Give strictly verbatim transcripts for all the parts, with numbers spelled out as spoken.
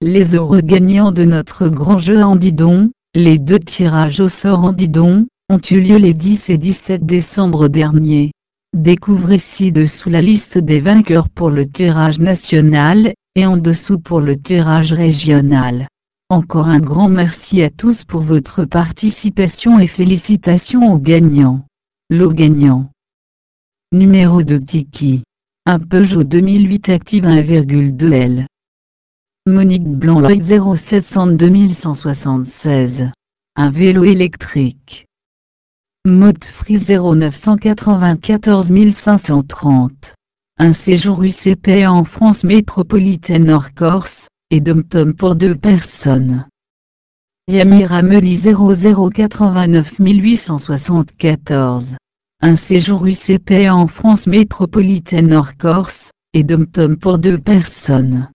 Les heureux gagnants de notre grand jeu en Didon, les deux tirages au sort en Didon, ont eu lieu les dix et dix-sept décembre dernier. Découvrez ci-dessous la liste des vainqueurs pour le tirage national, et en dessous pour le tirage régional. Encore un grand merci à tous pour votre participation et félicitations aux gagnants. Lot gagnant. Numéro de Tiki. Un Peugeot deux mille huit Active un virgule deux L. Monique Blanc-Loïc zéro sept cent deux cent soixante-seize. Un vélo électrique. Maud Free zéro neuf cent quatre-vingt-quatorze cinq cent trente. Un séjour U C P en France métropolitaine hors Corse, et Dom-Tom pour deux personnes. Yamir Ameli zéro zéro quatre-vingt-neuf huit cent soixante-quatorze. Un séjour U C P en France métropolitaine hors Corse, et Dom-Tom pour deux personnes.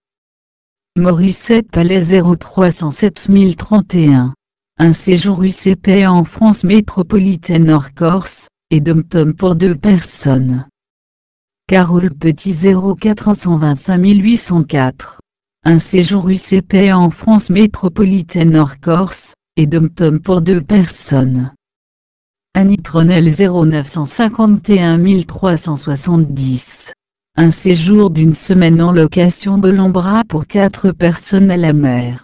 Morissette Palais zéro trois cent sept mille trente et un. Un séjour U C P en France métropolitaine hors Corse, et Dom-Tom pour deux personnes. Carole Petit zéro quatre cent vingt-cinq huit cent quatre. Un séjour U C P en France métropolitaine hors Corse, et Dom-Tom pour deux personnes. Annie Tronel zéro neuf cent cinquante et un trois cent soixante-dix. Un séjour d'une semaine en location Belambra pour quatre personnes à la mer.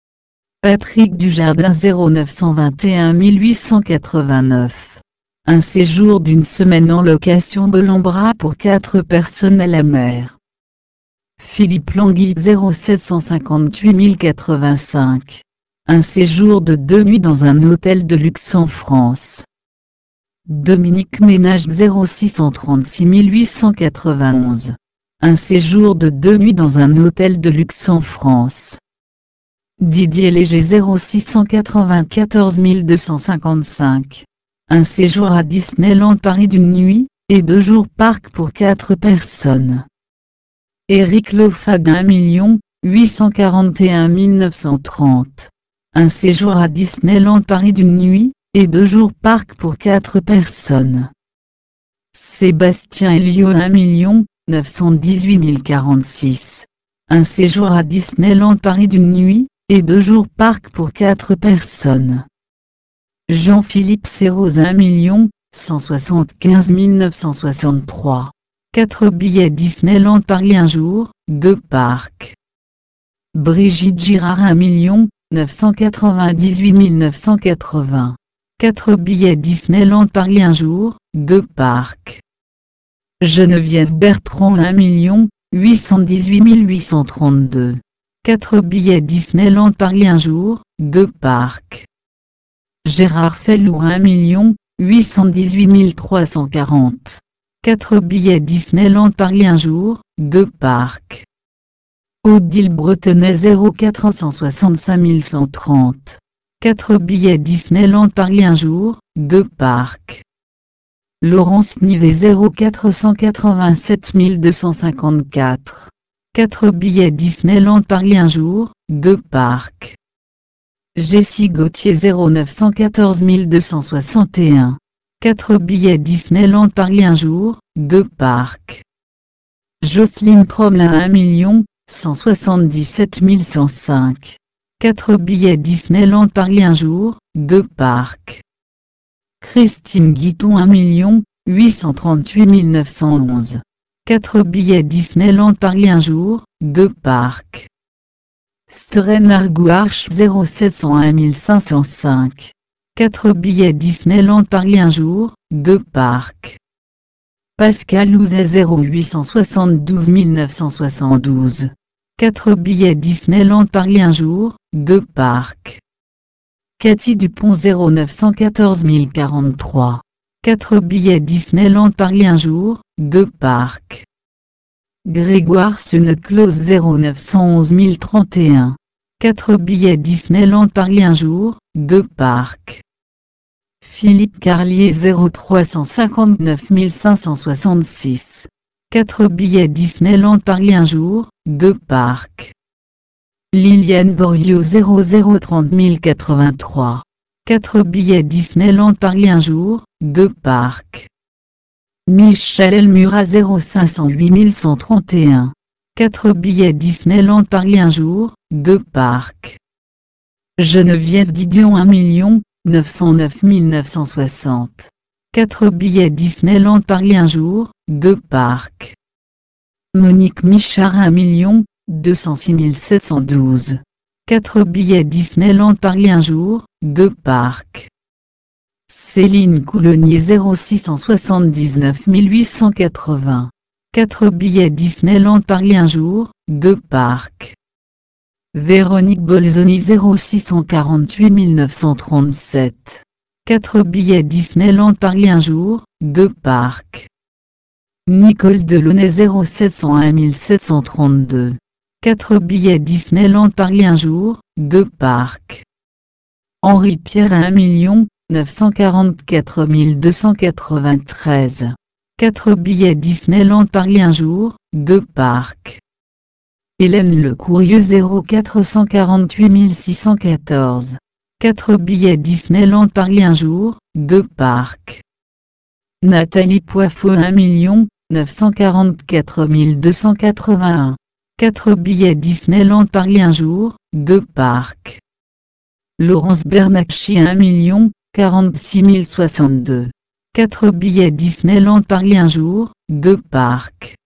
Patrick Dujardin zéro neuf cent vingt et un huit cent quatre-vingt-neuf. Un séjour d'une semaine en location Belambra pour quatre personnes à la mer. Philippe Languille zéro sept cent cinquante-huit mille quatre-vingt-cinq. Un séjour de deux nuits dans un hôtel de luxe en France. Dominique Ménage zéro six cent trente-six huit cent quatre-vingt-onze. Un séjour de deux nuits dans un hôtel de luxe en France. Didier Léger zéro six cent quatre-vingt-quatorze deux cent cinquante-cinq. Un séjour à Disneyland Paris d'une nuit, et deux jours parc pour quatre personnes. Éric Lofag un million huit cent quarante et un neuf cent trente. Un séjour à Disneyland Paris d'une nuit, et deux jours parc pour quatre personnes. Sébastien Elio un million neuf cent dix-huit mille quarante-six. Un séjour à Disneyland Paris d'une nuit, et deux jours parc pour quatre personnes. Jean-Philippe Serroz un million cent soixante-quinze mille neuf cent soixante-trois. quatre billets Disneyland Paris un jour, deux parcs. Brigitte Girard un million neuf cent quatre-vingt-dix-huit mille neuf cent quatre-vingts. quatre billets Disneyland Paris un jour, deux parcs. Geneviève Bertrand un million huit cent dix-huit mille huit cent trente-deux. quatre billets Disneyland Paris un jour, deux parcs. Gérard Fellou un million huit cent dix-huit mille trois cent quarante. quatre billets Disneyland Paris un jour, deux parcs. Odile Bretonnet zéro quatre cent soixante-cinq mille cent trente. quatre billets Disneyland Paris un jour, deux parcs. Laurence Nivet zéro quatre cent quatre-vingt-sept mille deux cent cinquante-quatre. quatre billets Disneyland Paris un jour, deux parcs. Jessie Gauthier zéro neuf cent quatorze mille deux cent soixante et un. quatre billets Disneyland Paris un jour, deux parcs. Jocelyne Tromelin un million cent soixante-dix-sept mille cent cinq. quatre billets Disneyland Paris un jour, deux parcs. Christine Guiton un million huit cent trente-huit mille neuf cent onze. quatre billets Disneyland Paris un jour, deux parcs. Steren Argouarch zéro sept cent un cinq cent cinq. quatre billets Disneyland Paris un jour, deux parcs. Pascal Louzet zéro huit cent soixante-douze mille neuf cent soixante-douze. quatre billets Disneyland Paris un jour, deux parcs. Cathy Dupont zéro neuf cent quatorze mille quarante-trois. quatre billets Disneyland Paris un jour, deux parcs. Grégoire Suneclose zéro neuf cent onze mille trente et un. quatre billets Disneyland Paris un jour, deux parcs. Philippe Carlier zéro trois cent cinquante-neuf mille cinq cent soixante-six. quatre billets Disneyland Paris un jour, deux parcs. Liliane Borio zéro zéro trente mille quatre-vingt-trois. quatre billets Disneyland Paris un jour, deux parcs. Michel Elmura zéro cinq cent huit mille cent trente et un. quatre billets Disneyland Paris un jour, deux parcs. Geneviève Didion un million, neuf cent neuf mille neuf cent soixante. quatre billets Disneyland Paris un jour, deux parcs. Monique Michard un million, deux cent six mille sept cent douze. quatre billets Disneyland Paris un jour, deux parcs. Céline Coulonnier zéro six cent soixante-dix-neuf mille huit cent quatre-vingts. quatre billets Disneyland Paris un jour, deux parcs. Véronique Bolzoni zéro six cent quarante-huit mille neuf cent trente-sept. quatre billets Disneyland Paris un jour, deux parcs. Nicole Delaunay zéro sept cent un mille sept cent trente-deux. quatre billets Disneyland Paris un jour, deux parcs. Henri Pierre un million, neuf cent quarante-quatre mille deux cent quatre-vingt-treize. quatre billets Disneyland Paris un jour, deux parcs. Hélène Le Courrieux zéro quatre cent quarante-huit mille six cent quatorze. quatre billets Disneyland Paris un jour, deux parcs. Nathalie Poifot un million, neuf cent quarante-quatre mille deux cent quatre-vingt-un. quatre billets Disneyland Paris un jour, deux parcs. Laurence Bernacchi un million, quarante-six mille soixante-deux. quatre billets Disneyland Paris un jour, deux parcs.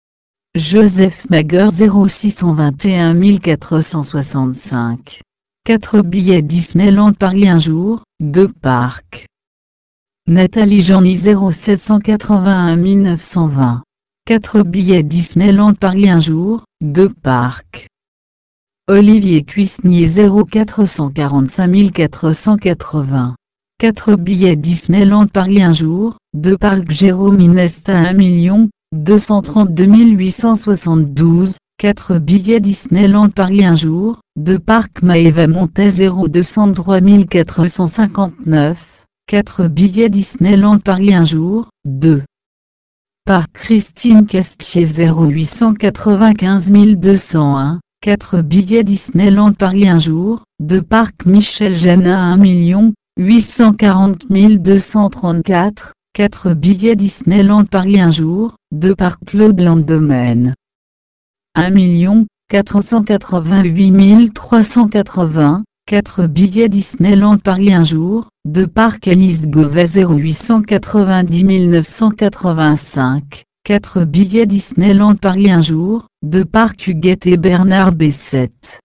Joseph Mager zéro six cent vingt et un mille quatre cent soixante-cinq. quatre billets Disneyland Paris un jour, deux parcs. Nathalie Jeanny zéro sept cent quatre-vingt-un mille neuf cent vingt. quatre billets Disneyland Paris un jour, deux parcs. Olivier Cuisnier zéro quatre cent quarante-cinq mille quatre cent quatre-vingts. quatre billets Disneyland Paris un jour, deux parcs. Jérôme Inesta un million, deux cent trente-deux mille huit cent soixante-douze. quatre billets Disneyland Paris un jour, deux parcs. Maëva Montez zéro deux cent trois mille quatre cent cinquante-neuf. quatre billets Disneyland Paris un jour, deux parcs. Christine Castier zéro huit cent quatre-vingt-quinze mille deux cent un. quatre billets Disneyland Paris un jour, deux parcs. Michel Janin un million, huit cent quarante mille deux cent trente-quatre. quatre billets Disneyland Paris un jour, deux parcs. Claude Landomaine un million, quatre cent quatre-vingt-huit mille trois cent quatre-vingts. quatre billets Disneyland Paris un jour, deux parcs. Alice Gauvet zéro huit cent quatre-vingt-dix mille neuf cent quatre-vingt-cinq. quatre billets Disneyland Paris un jour, deux parcs. Huguette et Bernard B sept.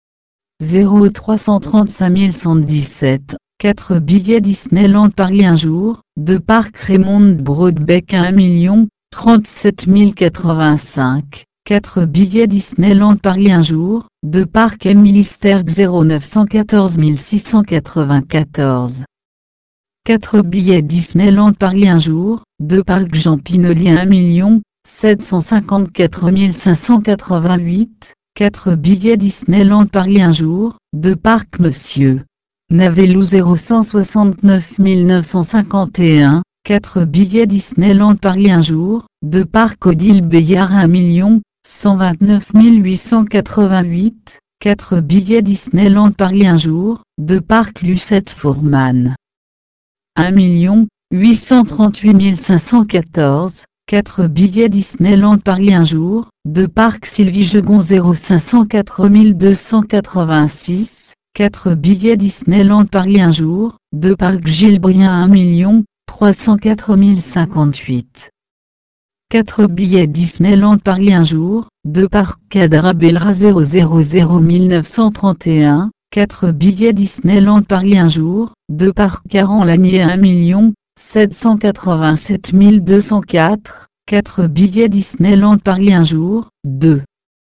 zéro trois cent trente-cinq mille cent dix-sept. quatre billets Disneyland Paris un jour, deux parcs. Raymond Broadbeck un million, trente-sept mille quatre-vingt-cinq. quatre billets Disneyland Paris un jour, deux parcs. Émilie Sterck zéro neuf cent quatorze mille six cent quatre-vingt-quatorze. quatre billets Disneyland Paris un jour, deux parcs. Jean Pinoli un million, sept cent cinquante-quatre mille cinq cent quatre-vingt-huit. quatre billets Disneyland Paris un jour, deux parcs. Monsieur Navelou zéro cent soixante-neuf mille neuf cent cinquante et un. quatre billets Disneyland Paris un jour, deux parcs. Odile Bayard un million, cent vingt-neuf mille huit cent quatre-vingt-huit. quatre billets Disneyland Paris un jour, deux parcs. Lucette Fourman un million, huit cent trente-huit mille cinq cent quatorze. quatre billets Disneyland Paris un jour, deux parcs. Sylvie Jegon zéro cinq cent quatre mille deux cent quatre-vingt-six. quatre billets Disneyland Paris un jour, deux parcs. Gilles Brien un million, trois cent quatre mille cinquante-huit. quatre billets Disneyland Paris un jour, deux parcs. Cadra Belra zéro zéro zéro mille neuf cent trente et un. quatre billets Disneyland Paris un jour, deux parcs. Caran Lanier un million, sept cent quatre-vingt-sept mille deux cent quatre. quatre billets Disneyland Paris un jour, deux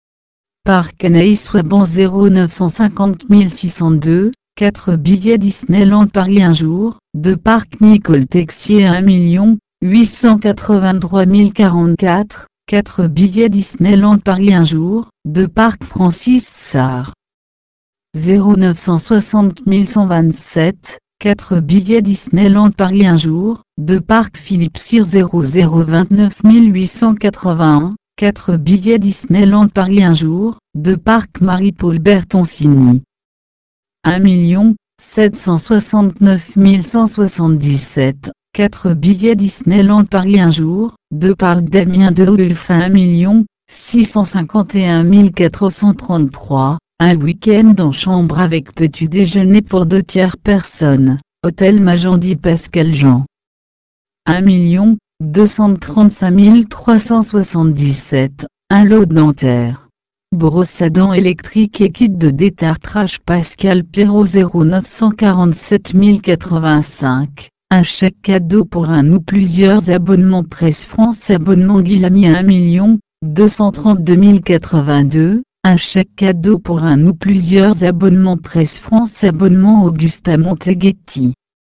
parcs. Anaïs Waban zéro neuf cent cinquante mille six cent deux. quatre billets Disneyland Paris un jour, deux parcs. Nicole Texier un million, huit cent quatre-vingt-trois mille quarante-quatre. quatre billets Disneyland Paris un jour, deux parcs. Francis Sarr zéro neuf cent soixante mille cent vingt-sept. quatre billets Disneyland Paris un jour, deux parcs. Philippe Cyr zéro zéro vingt-neuf mille huit cent quatre-vingt-un. quatre billets Disneyland Paris un jour, deux parcs. Marie-Paul Bertoncini un million, sept cent soixante-neuf mille cent soixante-dix-sept. quatre billets Disneyland Paris un jour, deux parcs. Damien Delulf un million, six cent cinquante et un mille quatre cent trente-trois, un week-end en chambre avec petit déjeuner pour deux tiers personnes, hôtel Majandi Pascal Jean. un million deux cent trente-cinq mille trois cent soixante-dix-sept, un lot dentaire. Brosse à dents électrique et kit de détartrage Pascal Pierrot zéro neuf cent quarante-sept mille quatre-vingt-cinq, un chèque cadeau pour un ou plusieurs abonnements Presse France abonnement Guilamy un million deux cent trente-deux mille quatre-vingt-deux, un chèque cadeau pour un ou plusieurs abonnements Presse France abonnement Augusta Monteghetti.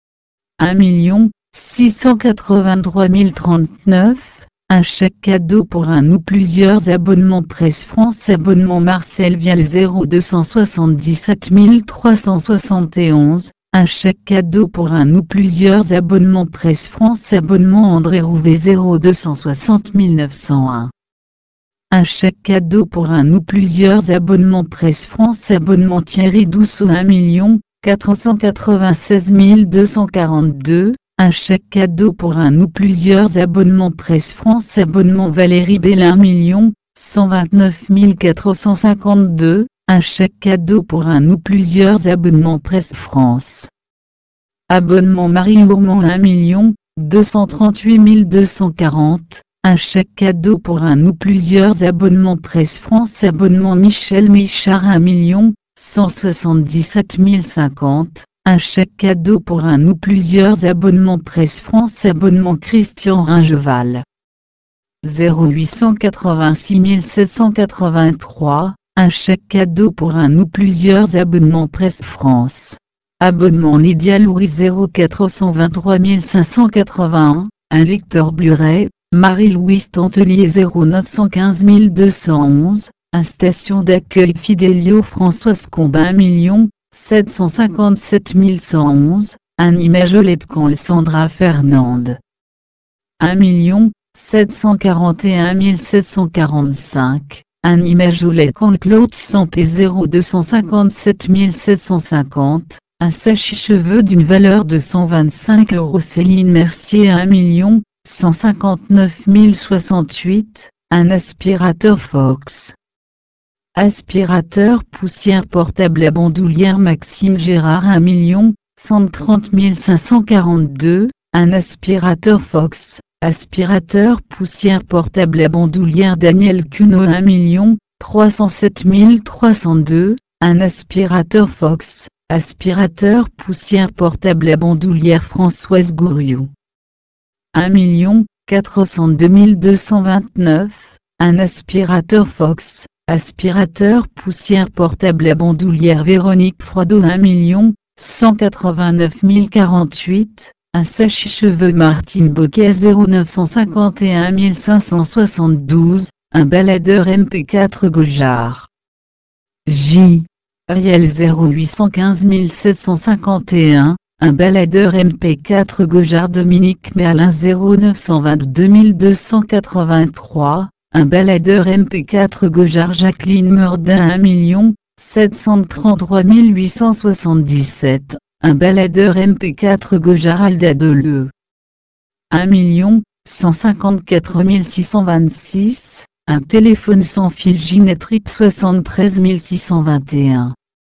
un million six cent quatre-vingt-trois mille trente-neuf, un chèque cadeau pour un ou plusieurs abonnements Presse France abonnement Marcel Vial zéro deux cent soixante-dix-sept mille trois cent soixante et onze, un chèque cadeau pour un ou plusieurs abonnements Presse France abonnement André Rouvet zéro deux cent soixante mille neuf cent un. Un chèque cadeau pour un ou plusieurs abonnements Presse France abonnement Thierry Dousseau un million quatre cent quatre-vingt-seize mille deux cent quarante-deux, un chèque cadeau pour un ou plusieurs abonnements Presse France abonnement Valérie Bell un million cent vingt-neuf mille quatre cent cinquante-deux, un chèque cadeau pour un ou plusieurs abonnements Presse France. Abonnement Marie Ourmand un million deux cent trente-huit mille deux cent quarante, un chèque cadeau pour un ou plusieurs abonnements Presse France abonnement Michel Michard un million cent soixante-dix-sept mille cinquante, un chèque cadeau pour un ou plusieurs abonnements Presse France abonnement Christian Ringeval. zéro huit cent quatre-vingt-six mille sept cent quatre-vingt-trois, un chèque cadeau pour un ou plusieurs abonnements Presse France. Abonnement Lydia Louris zéro quatre cent vingt-trois mille cinq cent quatre-vingt-un, un lecteur Blu-ray, Marie-Louise Tantelier zéro neuf cent quinze mille deux cent onze, un station d'accueil Fidelio Françoise Combin un million sept cent cinquante-sept mille cent onze, un Imagolette Sandra Fernande. un million sept cent quarante et un mille sept cent quarante-cinq, un Imagolette Claude Sampé zéro deux cent cinquante-sept mille sept cent cinquante, un sèche-cheveux d'une valeur de cent vingt-cinq euros Céline Mercier un million cent cinquante-neuf mille soixante-huit, un aspirateur Fox. Aspirateur poussière portable à bandoulière Maxime Gérard un million cent trente mille cinq cent quarante-deux, un aspirateur Fox. Aspirateur poussière portable à bandoulière Daniel Cuno un million trois cent sept mille trois cent deux, un aspirateur Fox. Aspirateur poussière portable à bandoulière Françoise Gouriou. un million quatre cent deux mille deux cent vingt-neuf, un aspirateur Fox. Aspirateur poussière portable à bandoulière Véronique Froidot un million cent quatre-vingt-neuf mille quarante-huit, un sèche-cheveux Martine Bocquet zéro neuf cent cinquante et un mille cinq cent soixante-douze, un baladeur M P quatre Goujard. J. Ariel zéro huit cent quinze mille sept cent cinquante et un, un baladeur M P quatre Goujard Dominique Merlin zéro neuf cent vingt-deux mille deux cent quatre-vingt-trois, un baladeur M P quatre Goujard Jacqueline Murdin un million sept cent trente-trois mille huit cent soixante-dix-sept, un baladeur M P quatre Goujard Alda Deleu. un million cent cinquante-quatre mille six cent vingt-six, un téléphone sans fil Ginette Rip soixante-treize mille six cent vingt et un.